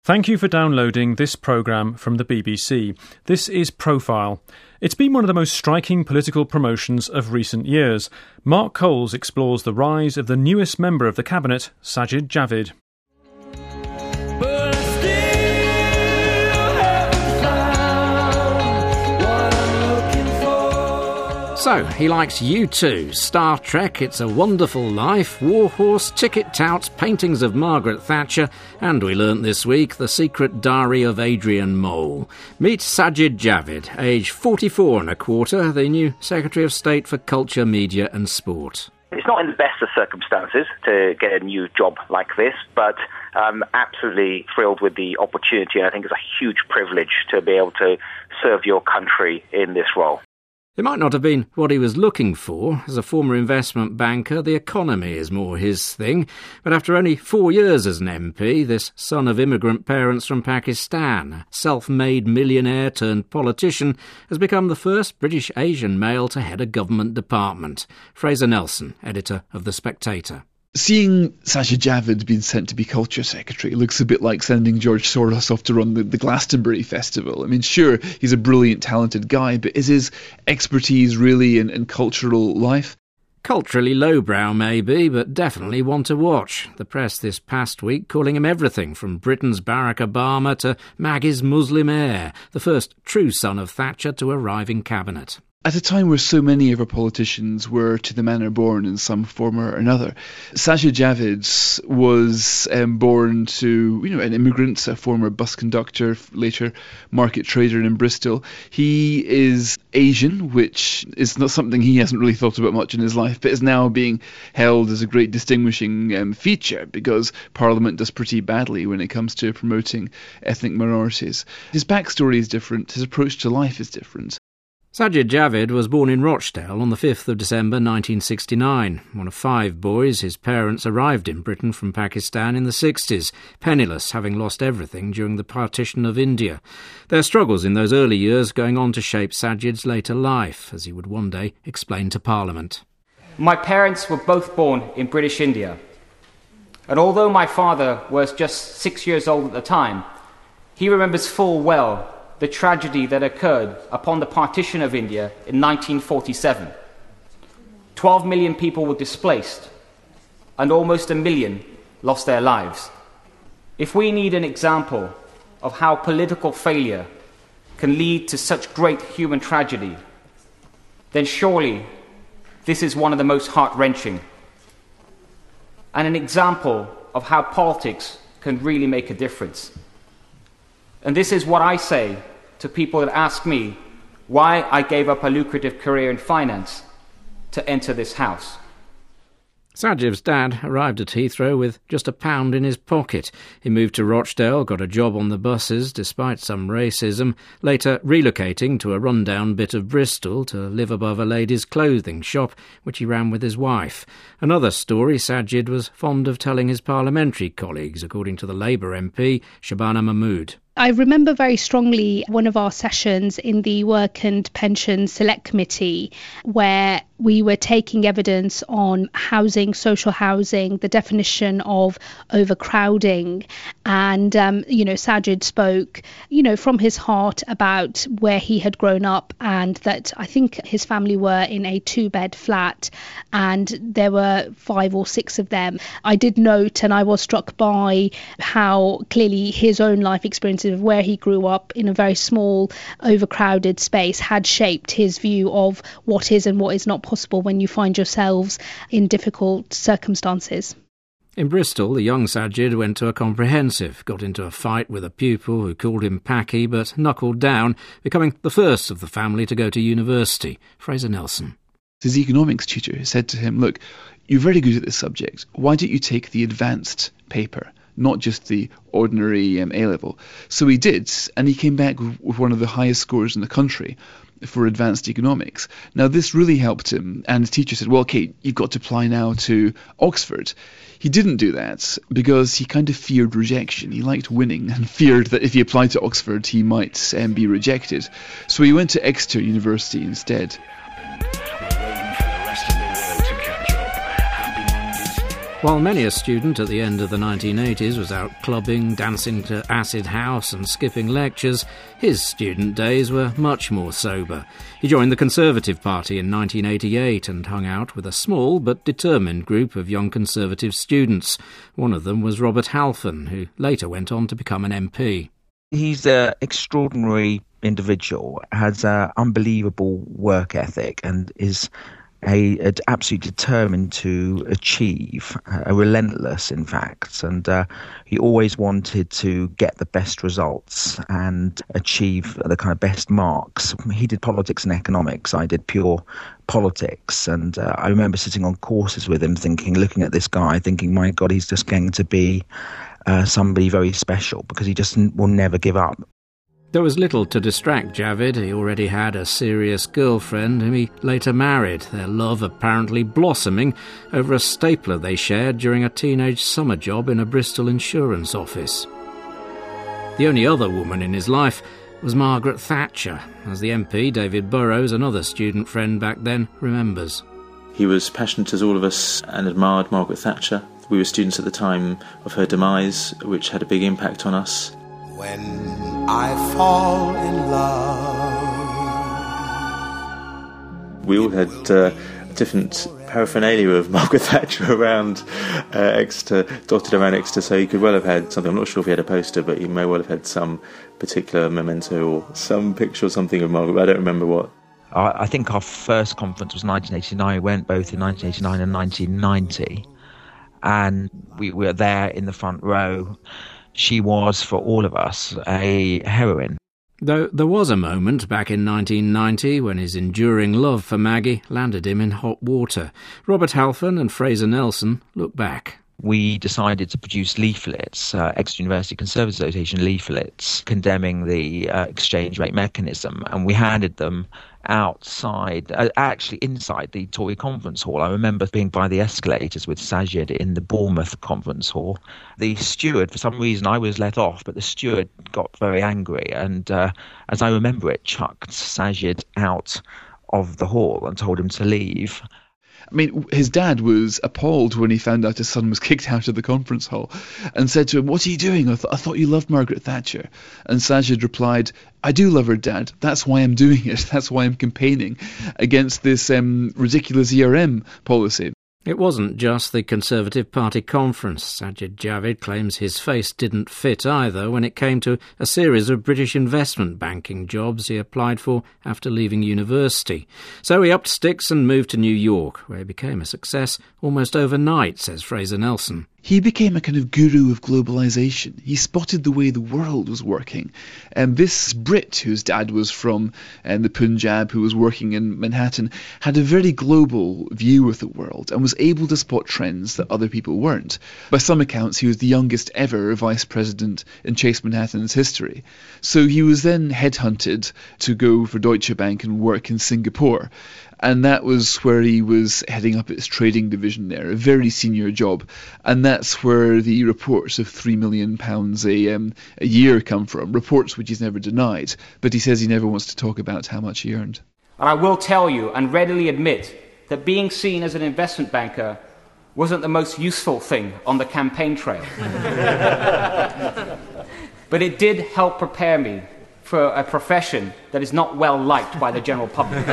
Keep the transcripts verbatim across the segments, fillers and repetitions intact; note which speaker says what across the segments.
Speaker 1: Thank you for downloading this programme from the B B C. This is Profile. It's been one of the most striking political promotions of recent years. Mark Coles explores the rise of the newest member of the Cabinet, Sajid Javid.
Speaker 2: So, he likes U two, Star Trek, It's a Wonderful Life, Warhorse, Ticket Touts, paintings of Margaret Thatcher, and we learnt this week The Secret Diary of Adrian Mole. Meet Sajid Javid, age forty-four and a quarter, the new Secretary of State for Culture, Media and Sport.
Speaker 3: It's not in the best of circumstances to get a new job like this, but I'm absolutely thrilled with the opportunity. I think it's a huge privilege to be able to serve your country in this role.
Speaker 2: It might not have been what he was looking for. As a former investment banker, the economy is more his thing. But after only four years as an M P, this son of immigrant parents from Pakistan, a self-made millionaire turned politician, has become the first British Asian male to head a government department. Fraser Nelson, editor of The Spectator.
Speaker 4: Seeing Sajid Javid being sent to be Culture Secretary looks a bit like sending George Soros off to run the, the Glastonbury Festival. I mean, sure, he's a brilliant, talented guy, but is his expertise really in, in cultural life?
Speaker 2: Culturally lowbrow, maybe, but definitely one to watch. The press this past week calling him everything from Britain's Barack Obama to Maggie's Muslim heir, the first true son of Thatcher to arrive in Cabinet.
Speaker 4: At a time where so many of our politicians were to the manor born in some form or another, Sajid Javid was um, born to, you know, an immigrant, a former bus conductor, later market trader in Bristol. He is Asian, which is not something he hasn't really thought about much in his life, but is now being held as a great distinguishing um, feature because Parliament does pretty badly when it comes to promoting ethnic minorities. His backstory is different, his approach to life is different.
Speaker 2: Sajid Javid was born in Rochdale on the fifth of December nineteen sixty-nine. One of five boys, his parents arrived in Britain from Pakistan in the sixties, penniless, having lost everything during the partition of India. Their struggles in those early years going on to shape Sajid's later life, as he would one day explain to Parliament.
Speaker 5: My parents were both born in British India, and although my father was just six years old at the time, he remembers full well the tragedy that occurred upon the partition of India in nineteen forty-seven. Twelve million people were displaced, and almost a million lost their lives. If we need an example of how political failure can lead to such great human tragedy, then surely this is one of the most heart-wrenching, and an example of how politics can really make a difference. And this is what I say to people that ask me why I gave up a lucrative career in finance to enter this house.
Speaker 2: Sajid's dad arrived at Heathrow with just a pound in his pocket. He moved to Rochdale, got a job on the buses despite some racism, later relocating to a rundown bit of Bristol to live above a ladies' clothing shop, which he ran with his wife. Another story Sajid was fond of telling his parliamentary colleagues, according to the Labour M P, Shabana Mahmood.
Speaker 6: I remember very strongly one of our sessions in the Work and Pension Select Committee where we were taking evidence on housing, social housing, the definition of overcrowding. And, um, you know, Sajid spoke, you know, from his heart about where he had grown up and that I think his family were in a two-bed flat and there were five or six of them. I did note and I was struck by how clearly his own life experience of where he grew up in a very small, overcrowded space had shaped his view of what is and what is not possible when you find yourselves in difficult circumstances.
Speaker 2: In Bristol, the young Sajid went to a comprehensive, got into a fight with a pupil who called him Packy, but knuckled down, becoming the first of the family to go to university. Fraser Nelson.
Speaker 4: His economics tutor said to him, look, you're very good at this subject. Why don't you take the advanced paper? Not just the ordinary um, A-level. So he did, and he came back with one of the highest scores in the country for advanced economics. Now, this really helped him, and the teacher said, well, okay, you've got to apply now to Oxford. He didn't do that because he kind of feared rejection. He liked winning and feared that if he applied to Oxford, he might um, be rejected. So he went to Exeter University instead.
Speaker 2: While many a student at the end of the nineteen eighties was out clubbing, dancing to acid house and skipping lectures, his student days were much more sober. He joined the Conservative Party in nineteen eighty-eight and hung out with a small but determined group of young Conservative students. One of them was Robert Halfon, who later went on to become an M P.
Speaker 7: He's an extraordinary individual, has an unbelievable work ethic and is A, a absolutely determined to achieve, a relentless, in fact, and uh, he always wanted to get the best results and achieve the kind of best marks. He did politics and economics. I did pure politics, and uh, I remember sitting on courses with him, thinking, looking at this guy, thinking, my God, he's just going to be uh, somebody very special because he just will never give up.
Speaker 2: There was little to distract Javid. He already had a serious girlfriend whom he later married, their love apparently blossoming over a stapler they shared during a teenage summer job in a Bristol insurance office. The only other woman in his life was Margaret Thatcher, as the M P, David Burrows, another student friend back then, remembers.
Speaker 8: He was passionate as all of us and admired Margaret Thatcher. We were students at the time of her demise, which had a big impact on us.
Speaker 9: When I fall in love.
Speaker 8: We all had uh, different paraphernalia of Margaret Thatcher around uh, Exeter, dotted around Exeter, so he could well have had something. I'm not sure if he had a poster, but he may well have had some particular memento or some picture or something of Margaret, but I don't remember what.
Speaker 7: I think our first conference was nineteen eighty-nine. We went both in nineteen eighty-nine and nineteen ninety, and we were there in the front row. She was, for all of us, a heroine.
Speaker 2: Though there was a moment back in nineteen ninety when his enduring love for Maggie landed him in hot water. Robert Halfon and Fraser Nelson look back.
Speaker 7: We decided to produce leaflets, uh, Exeter University Conservative Association leaflets, condemning the uh, exchange rate mechanism, and we handed them outside, uh, actually inside the Tory conference hall. I remember being by the escalators with Sajid in the Bournemouth conference hall. The steward, for some reason, I was let off, but the steward got very angry, and uh, as I remember it, chucked Sajid out of the hall and told him to leave.
Speaker 4: I mean, his dad was appalled when he found out his son was kicked out of the conference hall and said to him, "What are you doing? I, th- I thought you loved Margaret Thatcher." And Sajid replied, "I do love her, Dad. That's why I'm doing it. That's why I'm campaigning against this um, ridiculous E R M policy."
Speaker 2: It wasn't just the Conservative Party conference. Sajid Javid claims his face didn't fit either when it came to a series of British investment banking jobs he applied for after leaving university. So he upped sticks and moved to New York, where he became a success almost overnight, says Fraser Nelson.
Speaker 4: He became a kind of guru of globalisation. He spotted the way the world was working. And this Brit, whose dad was from um, the Punjab, who was working in Manhattan, had a very global view of the world and was able to spot trends that other people weren't. By some accounts, he was the youngest ever vice president in Chase Manhattan's history. So he was then headhunted to go for Deutsche Bank and work in Singapore. And that was where he was heading up its trading division there, a very senior job. And that's where the reports of three million pounds a, um, a year come from, reports which he's never denied. But he says he never wants to talk about how much he earned.
Speaker 5: And I will tell you and readily admit that being seen as an investment banker wasn't the most useful thing on the campaign trail. But it did help prepare me for a profession that is not well liked by the general public.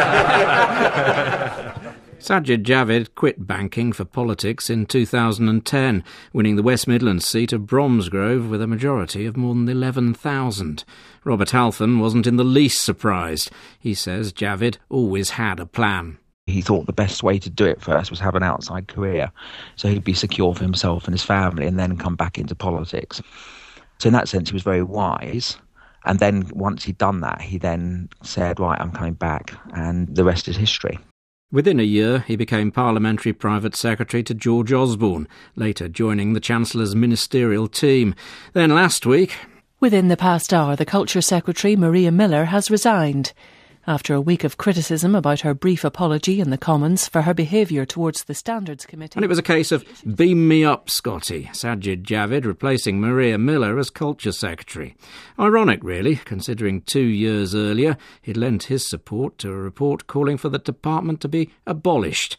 Speaker 2: Sajid Javid quit banking for politics in two thousand ten, winning the West Midlands seat of Bromsgrove with a majority of more than eleven thousand. Robert Halfon wasn't in the least surprised. He says Javid always had a plan.
Speaker 7: He thought the best way to do it first was have an outside career, so he'd be secure for himself and his family and then come back into politics. So in that sense, he was very wise. And then once he'd done that, he then said, right, I'm coming back, and the rest is history.
Speaker 2: Within a year, he became Parliamentary Private Secretary to George Osborne, later joining the Chancellor's ministerial team. Then last week...
Speaker 10: Within the past hour, the Culture Secretary, Maria Miller, has resigned. After a week of criticism about her brief apology in the Commons for her behaviour towards the Standards Committee.
Speaker 2: And it was a case of beam me up, Scotty. Sajid Javid replacing Maria Miller as Culture Secretary. Ironic, really, considering two years earlier he'd lent his support to a report calling for the department to be abolished.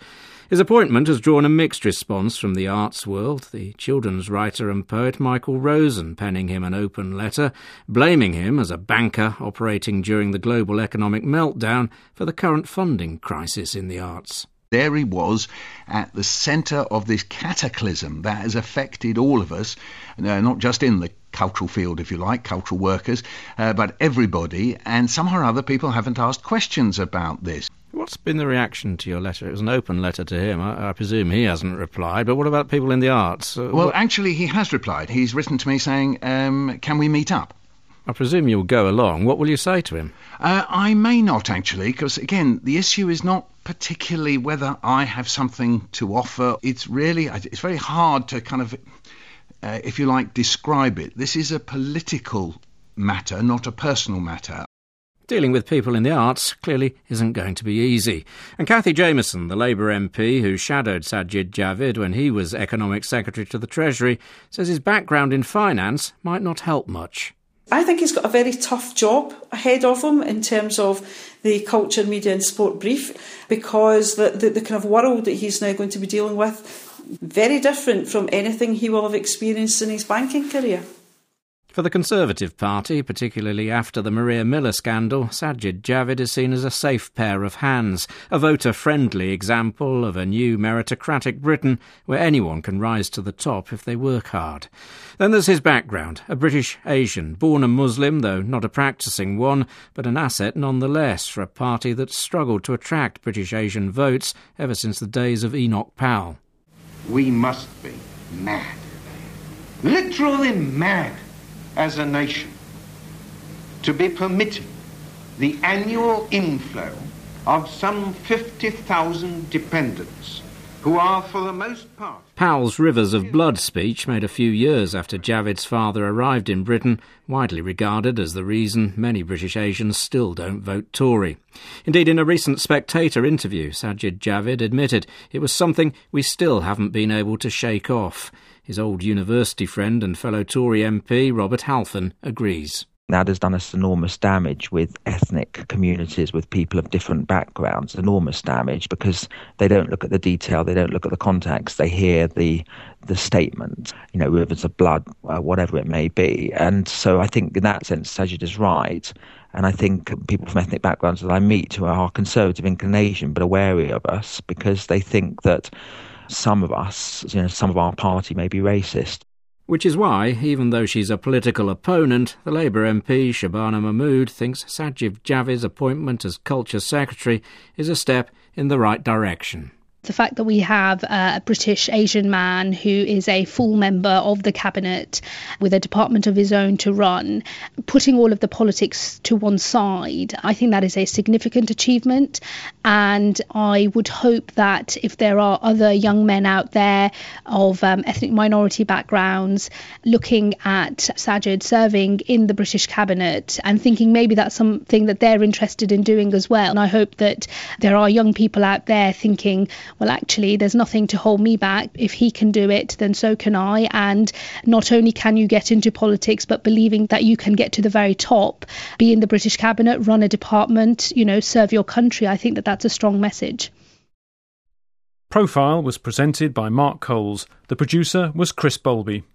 Speaker 2: His appointment has drawn a mixed response from the arts world, the children's writer and poet Michael Rosen penning him an open letter, blaming him as a banker operating during the global economic meltdown for the current funding crisis in the arts.
Speaker 11: There he was at the centre of this cataclysm that has affected all of us, uh, not just in the cultural field, if you like, cultural workers, uh, but everybody, and somehow or other people haven't asked questions about this.
Speaker 2: What's been the reaction to your letter? It was an open letter to him. I, I presume he hasn't replied, but what about people in the arts? Uh,
Speaker 11: well,
Speaker 2: what...
Speaker 11: actually, he has replied. He's written to me saying, um, can we meet up?
Speaker 2: I presume you'll go along. What will you say to him?
Speaker 11: Uh, I may not, actually, because, again, the issue is not particularly whether I have something to offer. It's really, it's very hard to kind of, uh, if you like, describe it. This is a political matter, not a personal matter.
Speaker 2: Dealing with people in the arts clearly isn't going to be easy. And Cathy Jamieson, the Labour M P who shadowed Sajid Javid when he was Economic Secretary to the Treasury, says his background in finance might not help much.
Speaker 12: I think he's got a very tough job ahead of him in terms of the culture, media and sport brief, because the, the, the kind of world that he's now going to be dealing with, very different from anything he will have experienced in his banking career.
Speaker 2: For the Conservative Party, particularly after the Maria Miller scandal, Sajid Javid is seen as a safe pair of hands, a voter-friendly example of a new meritocratic Britain where anyone can rise to the top if they work hard. Then there's his background, a British Asian, born a Muslim, though not a practising one, but an asset nonetheless for a party that's struggled to attract British Asian votes ever since the days of Enoch Powell.
Speaker 13: We must be mad, literally mad, as a nation, to be permitting the annual inflow of some fifty thousand dependents who are, for the most part...
Speaker 2: Powell's Rivers of Blood speech, made a few years after Javid's father arrived in Britain, widely regarded as the reason many British Asians still don't vote Tory. Indeed, in a recent Spectator interview, Sajid Javid admitted it was something we still haven't been able to shake off. His old university friend and fellow Tory M P, Robert Halfon, agrees.
Speaker 7: That has done us enormous damage with ethnic communities, with people of different backgrounds, enormous damage, because they don't look at the detail, they don't look at the context, they hear the the statement, you know, rivers of blood, uh, whatever it may be. And so I think in that sense, Sajid is right. And I think people from ethnic backgrounds that I meet who are conservative inclination but are wary of us because they think that some of us, you know, some of our party may be racist.
Speaker 2: Which is why, even though she's a political opponent, the Labour M P Shabana Mahmood thinks Sajid Javid's appointment as Culture Secretary is a step in the right direction.
Speaker 6: The fact that we have a British Asian man who is a full member of the cabinet with a department of his own to run, putting all of the politics to one side, I think that is a significant achievement. And I would hope that if there are other young men out there of um, ethnic minority backgrounds looking at Sajid serving in the British cabinet and thinking maybe that's something that they're interested in doing as well. And I hope that there are young people out there thinking, well, actually, there's nothing to hold me back. If he can do it, then so can I. And not only can you get into politics, but believing that you can get to the very top, be in the British cabinet, run a department, you know, serve your country. I think that that's a strong message.
Speaker 1: Profile was presented by Mark Coles. The producer was Chris Bowlby.